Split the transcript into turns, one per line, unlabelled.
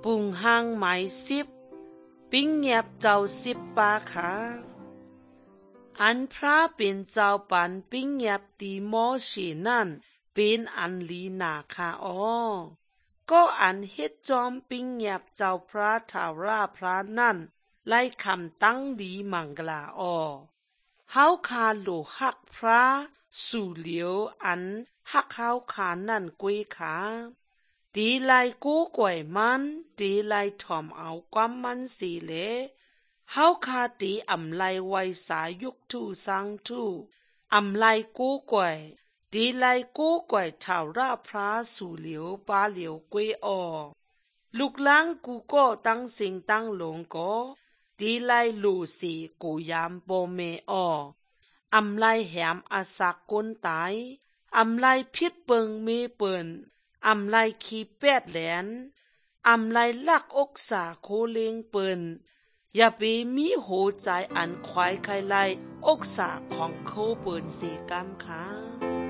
ปุงหางหมาย10ปิ้งเงียบเจ้า10ปาขาอันพระเป็นเจ้าปันปิ้งเงียบตีโมชีนั่นเป็นอันลีนาคาก็อันเฮ็ดจอมปิ้งเงียบเจ้าพระทาราพระนั่นไล่คำตั้งดีมังกลาเฮาคาโลหักพระสู่เหลียวอันหักเฮาคานั่นกุยขาตีไลกู้กวยมันตีไลถ่อมเอาความมันสีเลเฮาคาตีอำไลไวสายุกทูสังทูอำไลกู้กวยตีไลกู้กวยทาราพระสู่เหลียวปาเหลียวกุยลูกล้างกูก็ตั้งสิงตั้งหลงก็ตีไลลูสีกูยามโปเมอำไลแหมอาศักกุนตายอำไลพิษเปิงเมเปินอำไลขี้แปดแหลนอำไลลักอกษาโคเลงเปินอย่าไปมีโหใจอันควายไข่ไลอกษาของโคเปินสีกำค่ะ